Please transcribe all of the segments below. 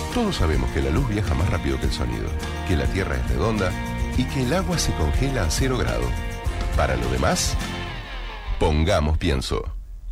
Todos sabemos que la luz viaja más rápido que el sonido, que la Tierra es redonda y que el agua se congela a 0 grado. Para lo demás, pongamos pienso.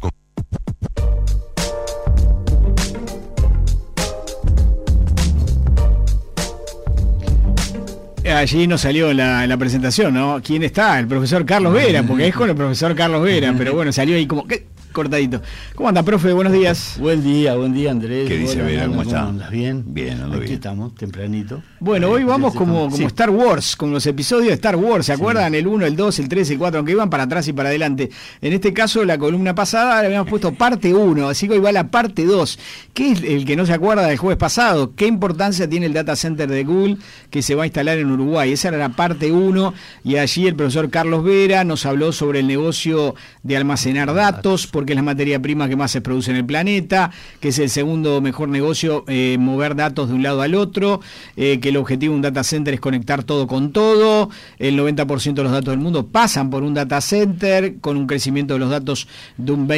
Allí nos salió la presentación, ¿no? ¿Quién está? El profesor Carlos Vera, porque es con el profesor Carlos Vera, pero bueno, salió ahí como cortadito. ¿Cómo anda, profe? Buenos días. Buen día, Andrés. ¿Qué dice Vera? ¿Cómo está? ¿Andas bien? Bien, ando Aquí bien. estamos, tempranito. Bueno, hoy vamos como Sí. Star Wars, como los episodios de Star Wars, ¿se acuerdan? El 1, el 2, el 3, el 4, aunque iban para atrás y para adelante. En este caso, la columna pasada le habíamos puesto parte 1, así que hoy va la parte 2. ¿Qué es el que no se acuerda del jueves pasado? ¿Qué importancia tiene el data center de Google que se va a instalar en Uruguay? Esa era la parte 1 y allí el profesor Carlos Vera nos habló sobre el negocio de almacenar datos, porque es la materia prima que más se produce en el planeta, que es el segundo mejor negocio, mover datos de un lado al otro, que el objetivo de un data center es conectar todo con todo, el 90% de los datos del mundo pasan por un data center, con un crecimiento de los datos de un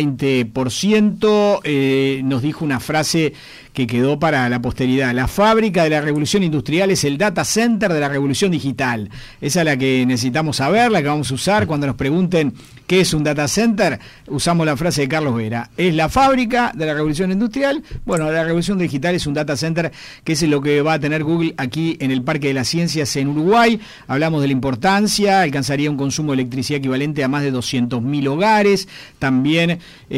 20%, nos dijo una frase que quedó para la posteridad: la fábrica de la revolución industrial es el data center de la revolución digital. Esa es la que necesitamos saber, la que vamos a usar cuando nos pregunten qué es un data center. Usamos la frase de Carlos Vera: es la fábrica de la revolución industrial. Bueno, la revolución digital es un data center, que es lo que va a tener Google aquí en el Parque de las Ciencias en Uruguay. Hablamos de la importancia, alcanzaría un consumo de electricidad equivalente a más de 200.000 hogares. También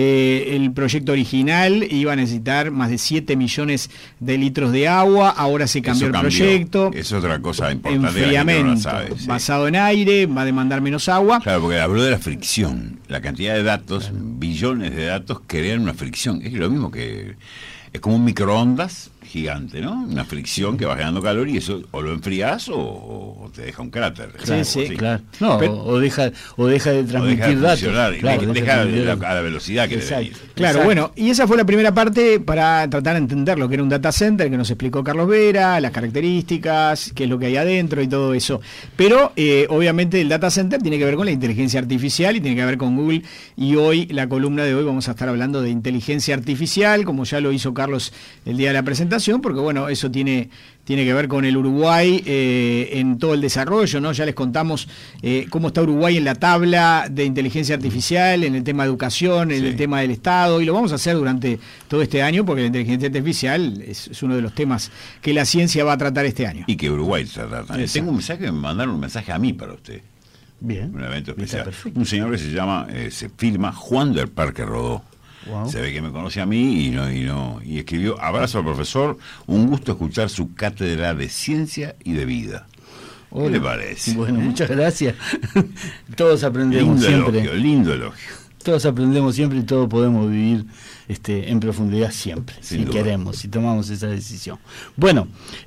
el proyecto original iba a necesitar más de 7 millones de litros de agua. Ahora se cambió el proyecto. Es otra cosa importante. Enfriamiento, no sabe, sí. basado en aire, va a demandar menos agua. Claro, porque habló de la fricción. La cantidad de datos, billones de datos, crean una fricción. Es lo mismo que... Es como un microondas gigante, ¿no? Una fricción que va generando calor y eso o lo enfrías o te deja un cráter. Claro, Sí. claro. No, Pero, o deja de transmitir datos. Claro, deja datos. a la velocidad que Exacto. debe ir. Claro, Exacto. bueno, y esa fue la primera parte para tratar de entender lo que era un data center, que nos explicó Carlos Vera, las características, qué es lo que hay adentro y todo eso. Pero obviamente el data center tiene que ver con la inteligencia artificial y tiene que ver con Google, y hoy, la columna de hoy, vamos a estar hablando de inteligencia artificial, como ya lo hizo Carlos el día de la presentación, porque bueno, eso tiene que ver con el Uruguay en todo el desarrollo, ¿no? Ya les contamos cómo está Uruguay en la tabla de inteligencia artificial, en el tema de educación, en el tema del Estado, y lo vamos a hacer durante todo este año, porque la inteligencia artificial es uno de los temas que la ciencia va a tratar este año. Y que Uruguay trata también. Tengo un mensaje, me mandaron un mensaje a mí para usted. Bien. Un evento Está especial. perfecto. Un señor que se llama, se firma Juan del Parque Rodó. Wow. Se ve que me conoce a mí y escribió: abrazo al profesor, un gusto escuchar su cátedra de ciencia y de vida. ¿Qué le parece? Bueno, muchas gracias. Todos aprendemos Lindo elogio. Todos aprendemos siempre y todos podemos vivir en profundidad siempre, Sin si duda. queremos, si tomamos esa decisión. Bueno,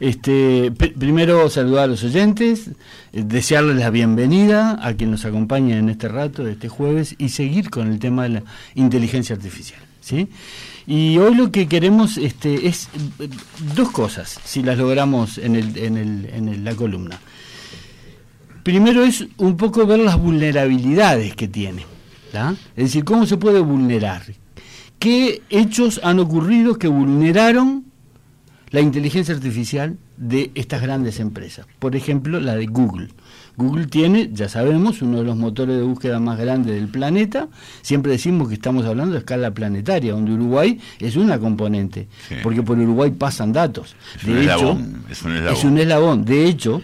primero saludar a los oyentes, desearles la bienvenida a quien nos acompaña en este rato, este jueves, y seguir con el tema de la inteligencia artificial, ¿sí? Y hoy lo que queremos es dos cosas, si las logramos en la columna. Primero es un poco ver las vulnerabilidades que tiene, ¿tá? Es decir, cómo se puede vulnerar. ¿Qué hechos han ocurrido que vulneraron la inteligencia artificial de estas grandes empresas? Por ejemplo, la de Google. Google tiene, ya sabemos, uno de los motores de búsqueda más grandes del planeta. Siempre decimos que estamos hablando de escala planetaria, donde Uruguay es una componente, Sí. porque por Uruguay pasan datos. Es un eslabón. De hecho,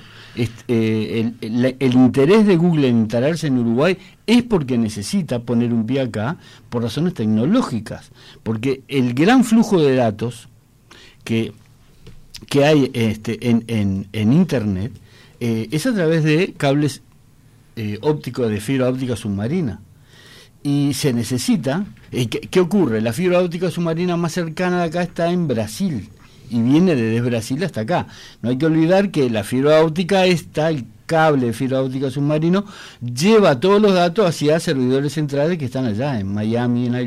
el interés de Google en instalarse en Uruguay es porque necesita poner un pie acá por razones tecnológicas, porque el gran flujo de datos que hay en Internet es a través de cables ópticos de fibra óptica submarina, y se necesita. ¿Qué ocurre? La fibra óptica submarina más cercana de acá está en Brasil y viene desde Brasil hasta acá. No hay que olvidar que la fibra óptica el cable de fibra óptica submarino lleva todos los datos hacia servidores centrales que están allá en Miami, en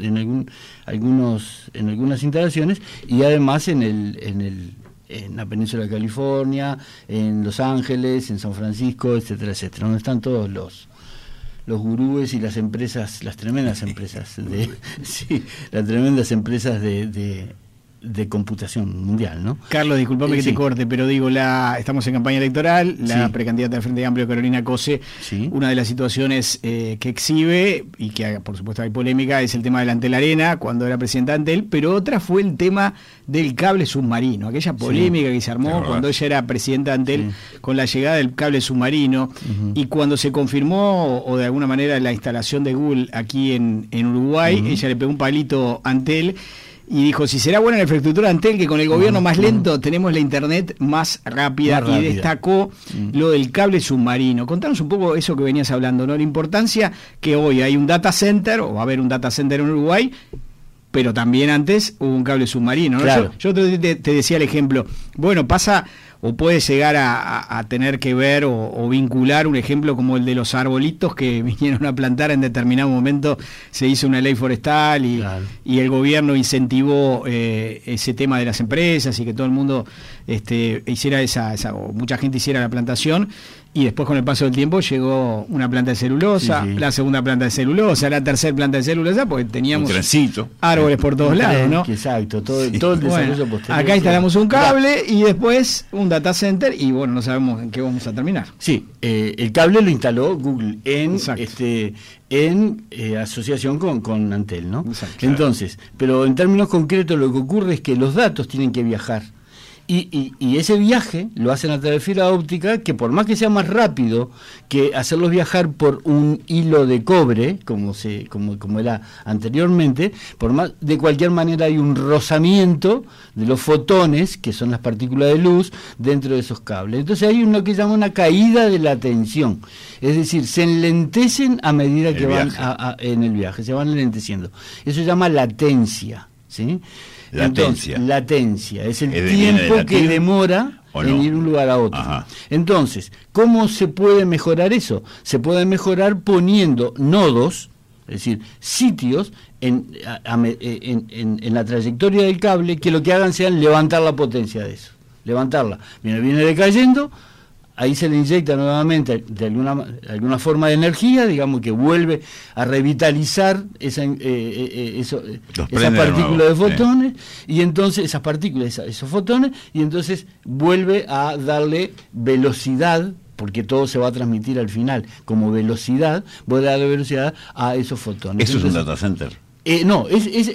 algunas instalaciones, y además en la península de California, en Los Ángeles, en San Francisco, etcétera, etcétera, donde están todos los gurúes y las empresas, las tremendas empresas de computación mundial, ¿no? Carlos, disculpame que sí. te corte, pero digo, estamos en campaña electoral, la Sí. precandidata del Frente Amplio, Carolina Cose, Sí. una de las situaciones que exhibe, y que por supuesto hay polémica, es el tema del Antel Arena, cuando era presidenta de Antel, pero otra fue el tema del cable submarino, aquella polémica que se armó cuando ella era presidenta de Antel con la llegada del cable submarino, y cuando se confirmó, o de alguna manera, la instalación de Google aquí en Uruguay, ella le pegó un palito a Antel, y dijo, si será buena la infraestructura de Antel, que con el gobierno más lento tenemos la internet más rápida, y destacó lo del cable submarino. Contanos un poco eso que venías hablando, ¿no? La importancia que hoy hay un data center, o va a haber un data center en Uruguay, pero también antes hubo un cable submarino, ¿no? Claro. Yo te decía el ejemplo, bueno, pasa o puede llegar a tener que ver o vincular un ejemplo como el de los arbolitos que vinieron a plantar en determinado momento, se hizo una ley forestal y el gobierno incentivó ese tema de las empresas y que todo el mundo hiciera o mucha gente hiciera la plantación, y después con el paso del tiempo llegó una planta de celulosa, la segunda planta de celulosa, la tercera planta de celulosa, porque teníamos árboles por todos lados, ¿no? Exacto, todo el desarrollo posterior. Acá instalamos un cable y después un data center, y bueno, no sabemos en qué vamos a terminar. Sí, el cable lo instaló Google en asociación con Antel, ¿no? Exacto. Entonces, pero en términos concretos lo que ocurre es que los datos tienen que viajar. Y ese viaje lo hacen a través de fibra óptica, que por más que sea más rápido que hacerlos viajar por un hilo de cobre, como era anteriormente, de cualquier manera hay un rozamiento de los fotones, que son las partículas de luz, dentro de esos cables. Entonces hay lo que se llama una caída de la tensión, es decir, se enlentecen a medida que van en el viaje, se van enlenteciendo. Eso se llama latencia, ¿sí? Latencia es el tiempo que demora en ir de un lugar a otro. Entonces, ¿cómo se puede mejorar eso? Se puede mejorar poniendo nodos, es decir, sitios en la trayectoria del cable que lo que hagan sea levantar la potencia de eso. Levantarla. Viene decayendo, ahí se le inyecta nuevamente de alguna forma de energía, digamos que vuelve a revitalizar esa partícula de fotones, y entonces esas partículas, esos fotones, y entonces vuelve a darle velocidad, porque todo se va a transmitir al final como velocidad, vuelve a darle velocidad a esos fotones. ¿Eso entonces, es un data center? No.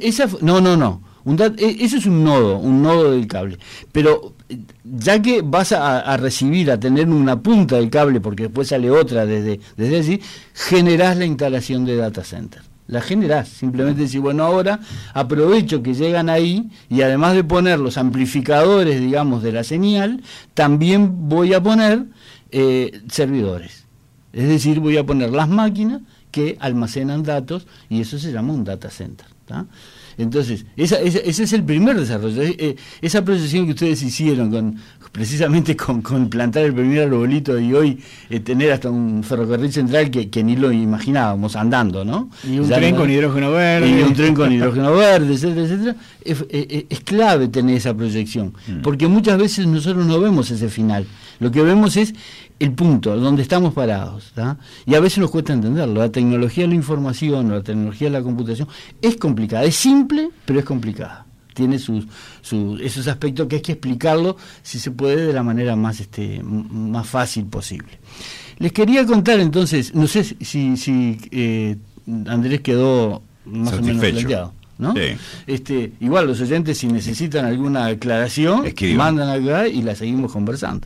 Eso es un nodo del cable. Pero ya que vas a recibir, a tener una punta del cable, porque después sale otra desde allí, generás la instalación de data center. La generás, simplemente decir, bueno, ahora aprovecho que llegan ahí, y además de poner los amplificadores, digamos, de la señal, también voy a poner servidores. Es decir, voy a poner las máquinas que almacenan datos, y eso se llama un data center, ¿tá? Entonces, ese es el primer desarrollo. Esa proyección que ustedes hicieron precisamente con plantar el primer arbolito, y hoy tener hasta un ferrocarril central que ni lo imaginábamos andando, ¿no? Y un tren con hidrógeno verde. Y un tren con hidrógeno verde, etcétera, etcétera. Es clave tener esa proyección, porque muchas veces nosotros no vemos ese final. Lo que vemos es el punto donde estamos parados, ¿tá? Y a veces nos cuesta entenderlo. La tecnología de la información, la tecnología de la computación es complicada, es simple, pero es complicada. Tiene esos aspectos que hay que explicarlo, si se puede, de la manera más fácil posible. Les quería contar entonces, no sé si Andrés quedó más o menos planteado, ¿no? Sí. Igual los oyentes, si necesitan alguna aclaración, mandan acá y la seguimos conversando.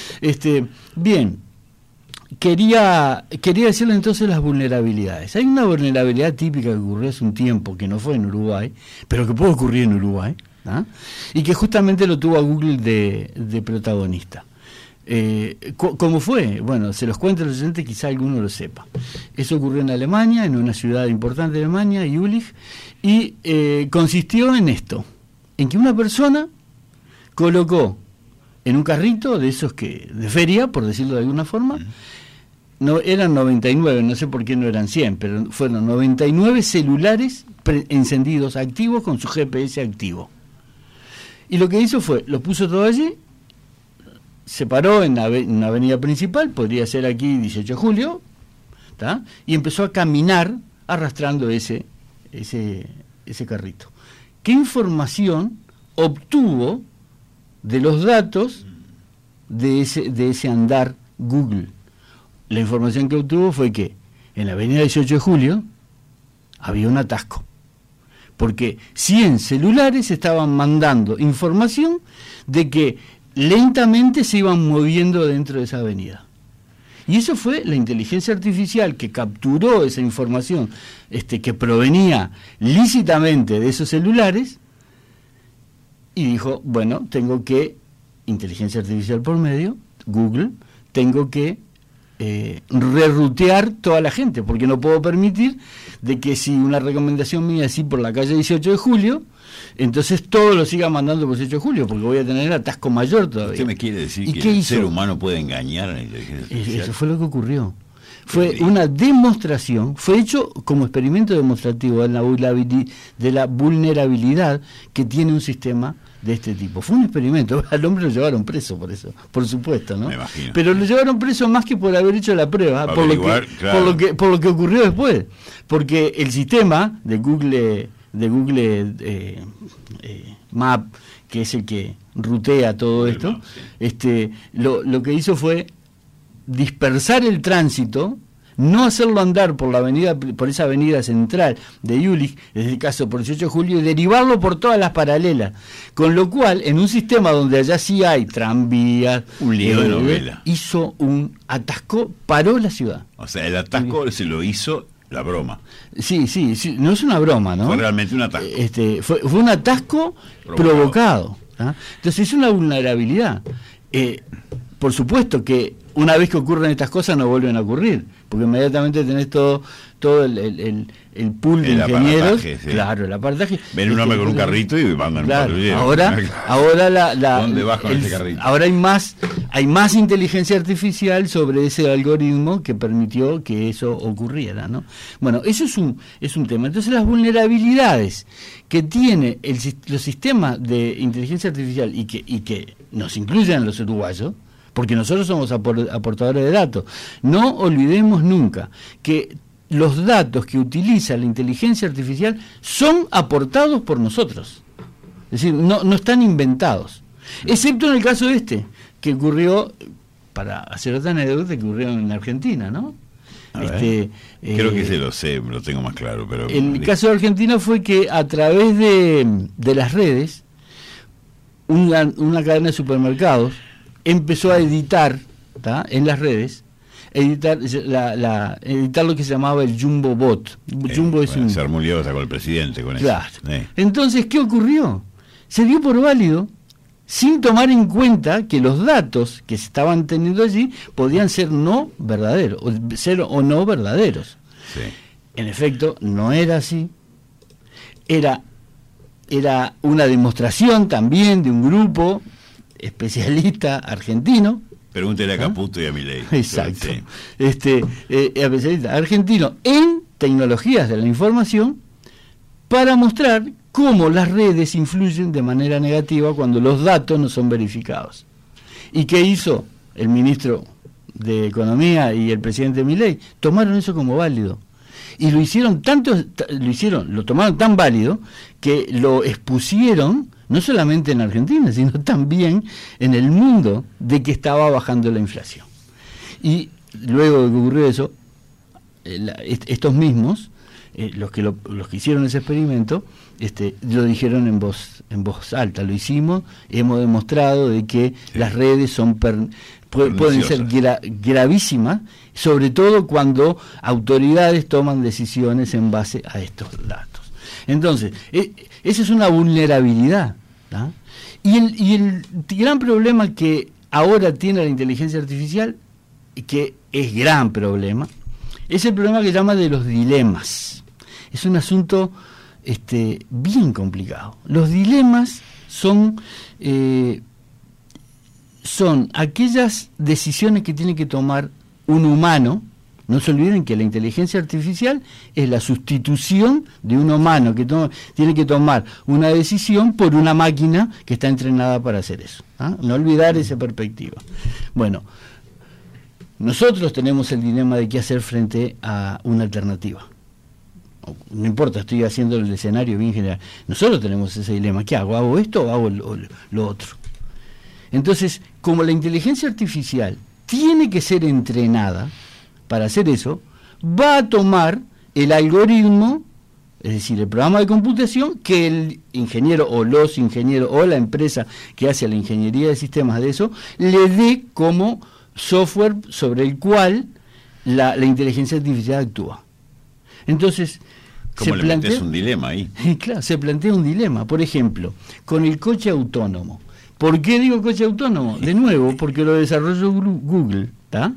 Bien, quería decirles entonces las vulnerabilidades. Hay una vulnerabilidad típica que ocurrió hace un tiempo, que no fue en Uruguay, pero que puede ocurrir en Uruguay, ¿no? Y que justamente lo tuvo a Google de protagonista. ¿Cómo fue? Bueno, se los cuento a los oyentes, quizá alguno lo sepa. Eso ocurrió en Alemania, en una ciudad importante de Alemania, Jülich, y consistió en esto, en que una persona colocó en un carrito de esos de feria, por decirlo de alguna forma, eran 99, no sé por qué no eran 100, pero fueron 99 celulares encendidos, activos, con su GPS activo. Y lo que hizo fue, los puso todo allí, se paró en una avenida principal, podría ser aquí 18 de julio, ¿tá? Y empezó a caminar arrastrando ese carrito. ¿Qué información obtuvo de los datos de ese andar Google. La información que obtuvo fue que en la avenida 18 de Julio había un atasco, porque 100 celulares estaban mandando información de que lentamente se iban moviendo dentro de esa avenida. Y eso fue la inteligencia artificial que capturó esa información que provenía lícitamente de esos celulares y dijo, bueno, tengo que, inteligencia artificial por medio, Google, tengo que rerutear toda la gente, porque no puedo permitir de que si una recomendación mía es ir por la calle 18 de Julio, entonces todo lo siga mandando por 18 de Julio, porque voy a tener atasco mayor todavía. ¿Usted me quiere decir que el ser humano puede engañar a la inteligencia artificial? Eso fue lo que ocurrió. Fue una demostración, fue hecho como experimento demostrativo de la vulnerabilidad que tiene un sistema de este tipo. Fue un experimento, al hombre lo llevaron preso por eso, por supuesto, ¿no? Me imagino. Pero lo llevaron preso más que por haber hecho la prueba, por lo que ocurrió después, porque el sistema de Google Map, que es el que rutea todo esto, lo que hizo fue dispersar el tránsito, no hacerlo andar por esa avenida central de Jülich, en este caso por 18 de Julio, y derivarlo por todas las paralelas, con lo cual en un sistema donde allá sí hay tranvías, un lío de novela, hizo un atasco, paró la ciudad. O sea, el atasco se lo hizo la broma. Sí, no es una broma, ¿no? Fue realmente un atasco. Fue un atasco provocado, ¿no? Entonces es una vulnerabilidad. Por supuesto que una vez que ocurren estas cosas no vuelven a ocurrir, porque inmediatamente tenés todo el pool de ingenieros, sí. Claro, el aparataje. Ven un hombre con un carrito y van en claro, un ahora ¿dónde vas con ese carrito? Ahora hay más inteligencia artificial sobre ese algoritmo que permitió que eso ocurriera, ¿no? Bueno, eso es un tema. Entonces las vulnerabilidades que tiene los sistemas de inteligencia artificial y que nos incluyen los uruguayos, porque nosotros somos aportadores de datos. No olvidemos nunca que los datos que utiliza la inteligencia artificial son aportados por nosotros. Es decir, no están inventados. Excepto en el caso que ocurrió, para hacer otra anécdota, que ocurrió en Argentina, ¿no? Creo que se lo sé, lo tengo más claro. Pero el caso de Argentina fue que a través de las redes, una cadena de supermercados empezó a editar, ¿tá?, en las redes, editar lo que se llamaba el Jumbo Bot. Jumbo es un... Se armó un lío con el presidente con claro. eso. Entonces, ¿qué ocurrió? Se dio por válido, sin tomar en cuenta que los datos que se estaban teniendo allí podían ser no verdaderos, o no verdaderos. Sí. En efecto, no era así. Era una demostración también de un grupo especialista argentino. Pregúntele a Caputo y a Milei. Exacto. Sí. Especialista argentino en tecnologías de la información, para mostrar cómo las redes influyen de manera negativa cuando los datos no son verificados. ¿Y qué hizo el ministro de Economía y el presidente Milei? Tomaron eso como válido. Y lo tomaron tan válido que lo expusieron no solamente en Argentina, sino también en el mundo, de que estaba bajando la inflación. Y luego de que ocurrió eso, estos mismos, los que hicieron ese experimento, lo dijeron en voz alta. Lo hicimos, hemos demostrado de que las redes pueden ser gravísimas, sobre todo cuando autoridades toman decisiones en base a estos datos. Entonces, esa es una vulnerabilidad, ¿tá? Y el gran problema que ahora tiene la inteligencia artificial, que es gran problema, es el problema que llama de los dilemas. Es un asunto bien complicado. Los dilemas son aquellas decisiones que tiene que tomar un humano. No se olviden que la inteligencia artificial es la sustitución de un humano que tiene que tomar una decisión por una máquina que está entrenada para hacer eso. ¿Ah? No olvidar esa perspectiva. Bueno, nosotros tenemos el dilema de qué hacer frente a una alternativa. no importa, estoy haciendo el escenario bien general, nosotros tenemos ese dilema, ¿qué hago? ¿Hago esto o hago lo otro? Entonces, como la inteligencia artificial tiene que ser entrenada para hacer eso, va a tomar el algoritmo, es decir, el programa de computación que el ingeniero o los ingenieros o la empresa que hace la ingeniería de sistemas de eso, le dé como software sobre el cual la inteligencia artificial actúa. Entonces, ¿cómo le metes un dilema ahí? Claro, se plantea un dilema. Por ejemplo, con el coche autónomo. ¿Por qué digo coche autónomo? De nuevo, porque lo desarrolló Google.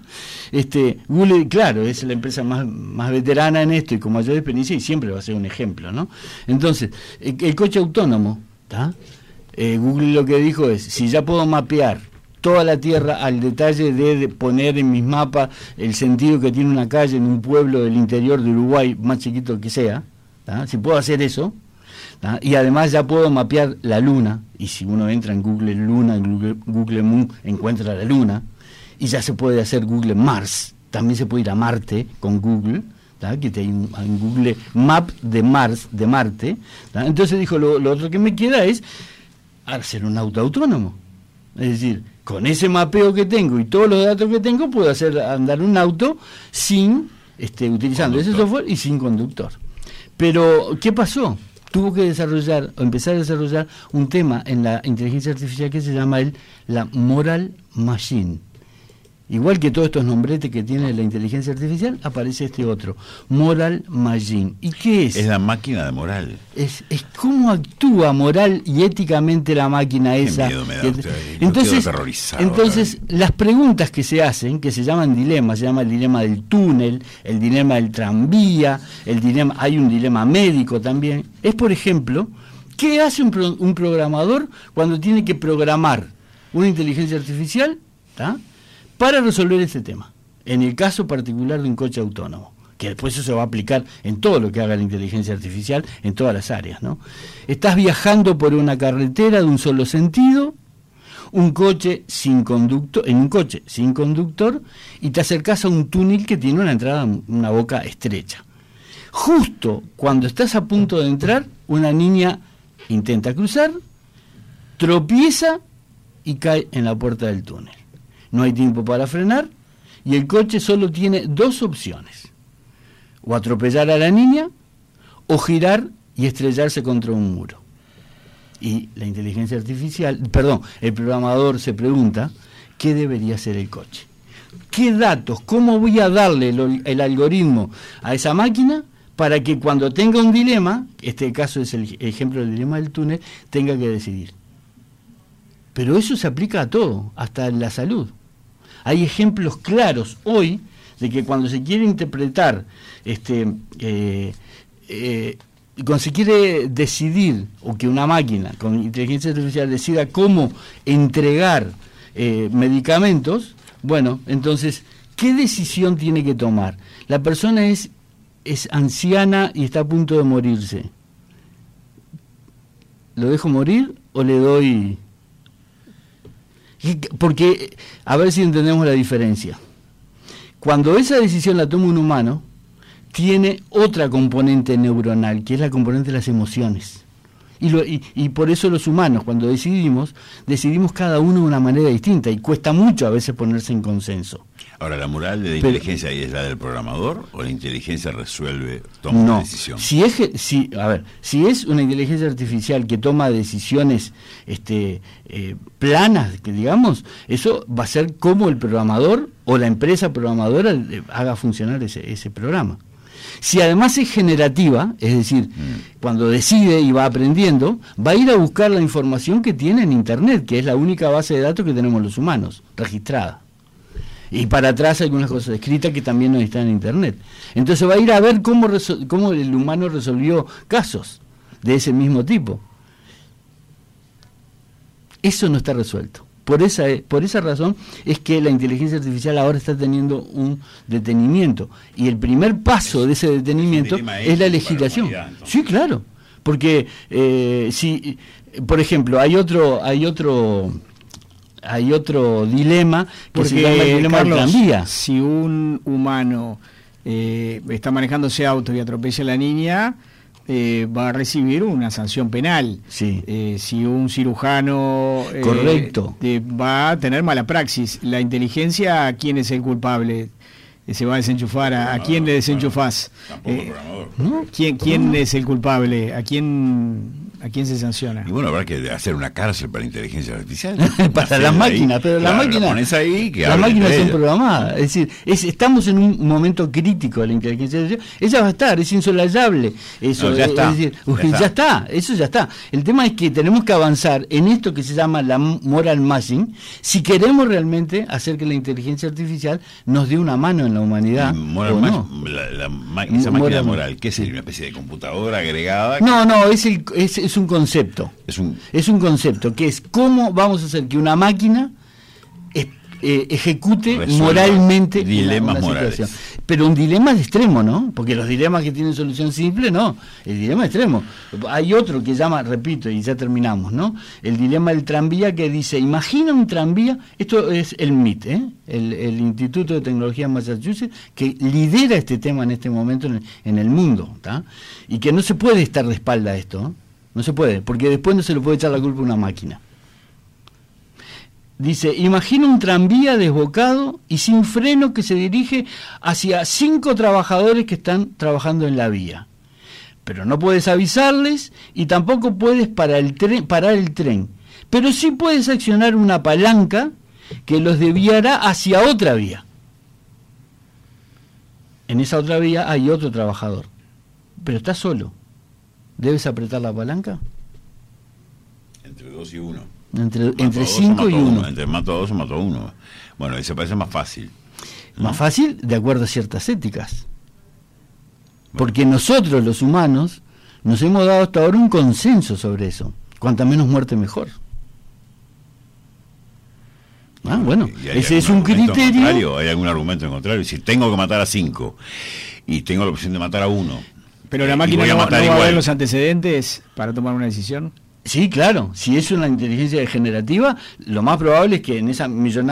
Google, claro, es la empresa más veterana en esto y con mayor experiencia, y siempre va a ser un ejemplo, ¿no? Entonces, el coche autónomo, Google lo que dijo es, si ya puedo mapear toda la Tierra al detalle de poner en mis mapas el sentido que tiene una calle en un pueblo del interior de Uruguay, más chiquito que sea, si puedo hacer eso, y además ya puedo mapear la Luna, y si uno entra en Google Luna, en Google Moon, encuentra la Luna, y ya se puede hacer Google Mars, también se puede ir a Marte con Google, que hay un Google Map de Marte. Entonces dijo, lo otro que me queda es hacer un auto autónomo. Es decir, con ese mapeo que tengo y todos los datos que tengo, puedo hacer andar un auto sin utilizando ese software y sin conductor. Pero, ¿qué pasó? Tuvo que empezar a desarrollar un tema en la inteligencia artificial que se llama la Moral Machine. Igual que todos estos nombretes que tiene la inteligencia artificial, aparece este otro, Moral Machine. ¿Y qué es? Es la máquina de moral. Es cómo actúa moral y éticamente la máquina esa. Qué miedo me da usted. Entonces las preguntas que se hacen, que se llaman dilemas, se llama el dilema del túnel, el dilema del tranvía, hay un dilema médico también, es por ejemplo, ¿qué hace un programador cuando tiene que programar una inteligencia artificial para resolver este tema? En el caso particular de un coche autónomo, que después eso se va a aplicar en todo lo que haga la inteligencia artificial, en todas las áreas, ¿no? Estás viajando por una carretera de un solo sentido, en un coche sin conductor, y te acercas a un túnel que tiene una entrada, una boca estrecha. Justo cuando estás a punto de entrar, una niña intenta cruzar, tropieza y cae en la puerta del túnel. No hay tiempo para frenar y el coche solo tiene dos opciones: o atropellar a la niña o girar y estrellarse contra un muro. Y la inteligencia artificial, el programador se pregunta, ¿qué debería hacer el coche? ¿Qué datos, cómo voy a darle el algoritmo a esa máquina para que cuando tenga un dilema, este caso es el ejemplo del dilema del túnel, tenga que decidir? Pero eso se aplica a todo, hasta en la salud. Hay ejemplos claros hoy de que cuando se quiere interpretar, cuando se quiere decidir, o que una máquina con inteligencia artificial decida cómo entregar medicamentos, bueno, entonces, ¿qué decisión tiene que tomar? La persona es anciana y está a punto de morirse. ¿Lo dejo morir o le doy...? Porque, a ver si entendemos la diferencia. Cuando esa decisión la toma un humano, tiene otra componente neuronal, que es la componente de las emociones. Y por eso los humanos, cuando decidimos cada uno de una manera distinta, y cuesta mucho a veces ponerse en consenso. Ahora, ¿la moral de la inteligencia ahí es la del programador o la inteligencia toma una decisión? Si es una inteligencia artificial que toma decisiones planas, que digamos, eso va a ser como el programador o la empresa programadora haga funcionar ese programa. Si además es generativa, es decir, cuando decide y va aprendiendo, va a ir a buscar la información que tiene en Internet, que es la única base de datos que tenemos los humanos, registrada. Y para atrás hay algunas cosas escritas que también no están en Internet. Entonces va a ir a ver cómo el humano resolvió casos de ese mismo tipo. Eso no está resuelto. Por esa razón es que la inteligencia artificial ahora está teniendo un detenimiento. Y el primer paso de ese detenimiento es la legislación. Sí, claro. Porque, si, por ejemplo, hay otro dilema que se llama el dilema del tranvía. Si un humano está manejándose auto y atropella a la niña, va a recibir una sanción penal. Sí. Si un cirujano correcto, va a tener mala praxis, la inteligencia, ¿quién es el culpable? Se va a desenchufar, ¿a quién le desenchufás? Tampoco el programador. ¿no? ¿Quién es el culpable? ¿A quién se sanciona? Y bueno, habrá que hacer una cárcel para inteligencia artificial. Para las máquinas, pero las máquinas, las máquinas son programadas. Es decir, estamos en un momento crítico de la inteligencia artificial. Ella va a estar, es insolayable. Eso, no, ya está. Es decir, eso ya está. El tema es que tenemos que avanzar en esto que se llama la moral matching, si queremos realmente hacer que la inteligencia artificial nos dé una mano en la humanidad. Esa máquina moral, ¿qué es? ¿Una especie de computadora agregada? No, es un concepto. Es un concepto que es cómo vamos a hacer que una máquina ejecute resuelva moralmente dilemas una morales. situación. Pero un dilema de extremo, ¿no? Porque los dilemas que tienen solución simple, no. El dilema extremo. Hay otro que llama, repito, y ya terminamos, ¿no? El dilema del tranvía, que dice, imagina un tranvía, esto es el MIT, el Instituto de Tecnología de Massachusetts, que lidera este tema en este momento en el mundo, ¿tá? Y que no se puede estar de espalda a esto, ¿no? No se puede, porque después no se le puede echar la culpa a una máquina. Dice, imagina un tranvía desbocado y sin freno que se dirige hacia 5 trabajadores que están trabajando en la vía. Pero no puedes avisarles y tampoco puedes parar el tren. Pero sí puedes accionar una palanca que los desviará hacia otra vía. En esa otra vía hay otro trabajador, pero está solo. ¿Debes apretar la palanca? Entre 2 y 1. Entre 5 y 1. Entre mato a 2 o mato a 1. Bueno, eso parece más fácil. Más fácil de acuerdo a ciertas éticas. Porque nosotros, los humanos, nos hemos dado hasta ahora un consenso sobre eso. Cuanta menos muerte, mejor. Bueno, ese es un criterio. ¿Hay algún argumento en contrario? Si tengo que matar a 5 y tengo la opción de matar a 1... Pero la máquina no va a ver los antecedentes para tomar una decisión. Sí, claro. Si es una inteligencia degenerativa, lo más probable es que en esa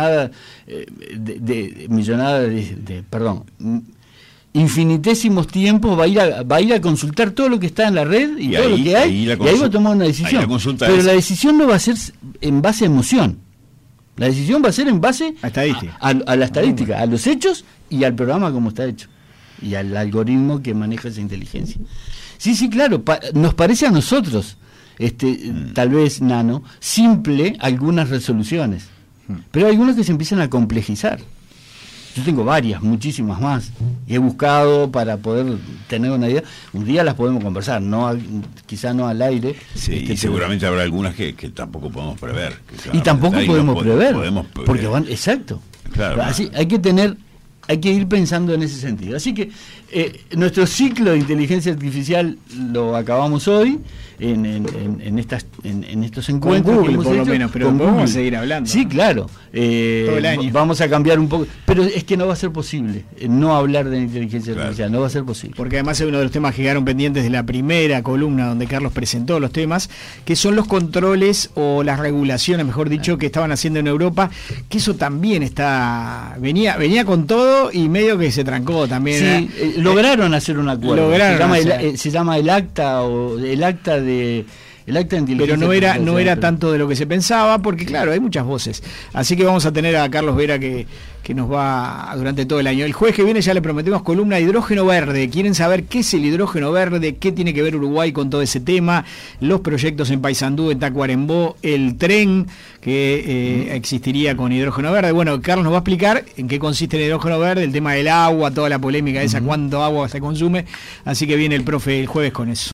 infinitésimos tiempos va a ir a consultar todo lo que está en la red y todo lo que hay, y ahí va a tomar una decisión. Pero la decisión no va a ser en base a emoción. La decisión va a ser en base a estadística, a la estadística, a los hechos y al programa como está hecho. Y al algoritmo que maneja esa inteligencia. Sí, claro, nos parece a nosotros, tal vez, Nano, simple algunas resoluciones, pero hay algunas que se empiezan a complejizar. Yo tengo muchísimas más, y he buscado para poder tener una idea. Un día las podemos conversar, quizá no al aire. Sí, y seguramente habrá algunas que tampoco podemos prever. Y tampoco podemos prever, porque van, exacto. Claro, así hay que ir pensando en ese sentido. Así que nuestro ciclo de inteligencia artificial lo acabamos hoy en estos encuentros. Con Google, por lo menos, pero vamos a seguir hablando. Sí, claro. Todo el año. Vamos a cambiar un poco, pero es que no va a ser posible no hablar de inteligencia artificial, no va a ser posible. Porque además es uno de los temas que quedaron pendientes de la primera columna donde Carlos presentó los temas, que son los controles o las regulaciones, mejor dicho, que estaban haciendo en Europa, que eso también venía con todo y medio que se trancó también. Sí, lograron hacer un acuerdo. Se llama el acta de inteligencia. Pero no era tanto de lo que se pensaba, porque claro, hay muchas voces. Así que vamos a tener a Carlos Vera que nos va durante todo el año. El jueves que viene ya le prometemos columna de hidrógeno verde. Quieren saber qué es el hidrógeno verde, qué tiene que ver Uruguay con todo ese tema, los proyectos en Paysandú, en Tacuarembó, el tren que existiría con hidrógeno verde. Bueno, Carlos nos va a explicar en qué consiste el hidrógeno verde, el tema del agua, toda la polémica esa, cuánto agua se consume. Así que viene el profe el jueves con eso.